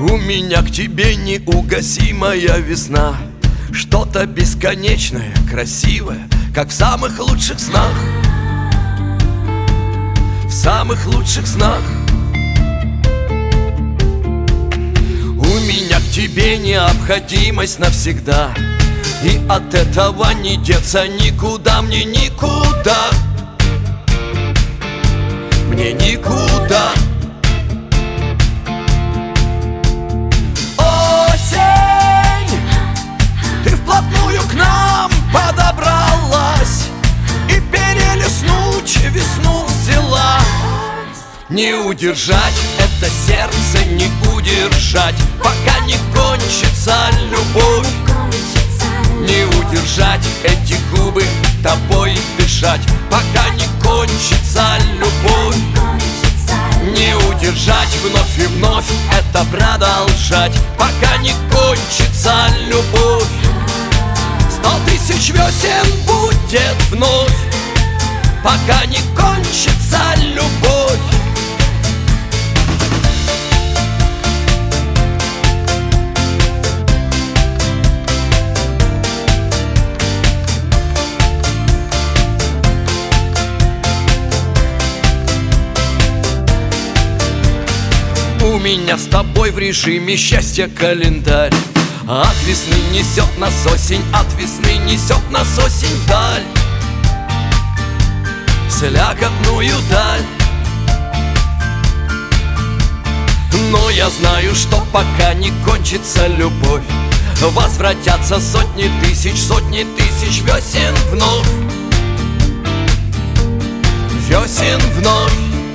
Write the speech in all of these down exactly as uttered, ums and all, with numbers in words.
У меня к тебе неугасимая весна, что-то бесконечное, красивое, как в самых лучших снах. В самых лучших снах. У меня к тебе необходимость навсегда, и от этого не деться никуда, мне никуда. Мне никуда. Осень, ты вплотную к нам подобралась и перелистнуть весну взяла. Не удержать это сердце, не удержать, пока не кончится любовь. Не удержать эти губы, тобой дышать, пока не кончится любовь. Не удержать вновь и вновь это продолжать, пока не кончится любовь. Сто тысяч весен будет вновь, пока не кончится любовь. У меня с тобой в режиме счастья календарь. От весны несет нас осень, от весны несет нас осень вдаль, слякотную даль. Но я знаю, что пока не кончится любовь, возвратятся сотни тысяч, сотни тысяч весен вновь. Весен вновь.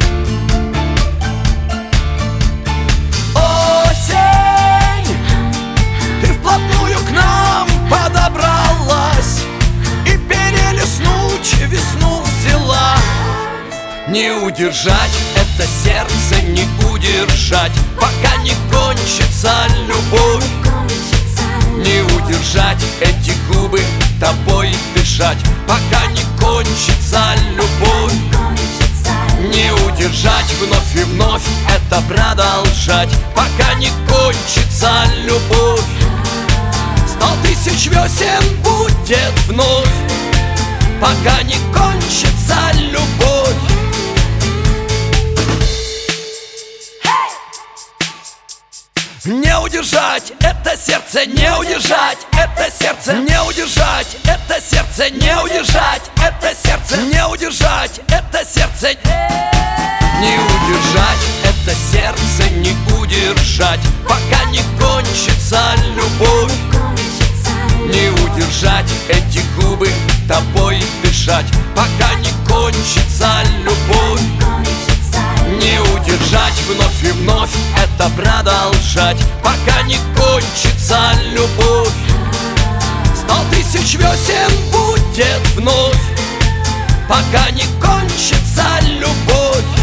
Весну взяла. Не удержать это сердце, не удержать, пока не кончится любовь. Не удержать эти губы, тобой дышать, пока не кончится любовь. Не удержать вновь и вновь это продолжать, пока не кончится любовь. Сто тысяч весен будет вновь, пока не кончится любовь. Не удержать это сердце, не удержать это сердце, не удержать это сердце, не удержать это сердце, не удержать это сердце. Не удержать это сердце, не удержать, пока не кончится любовь. Не удержать эти губы, тобой дышать, пока не кончится любовь. Не удержать вновь и вновь это продолжать, пока не кончится любовь. Сто тысяч весен будет вновь, пока не кончится любовь.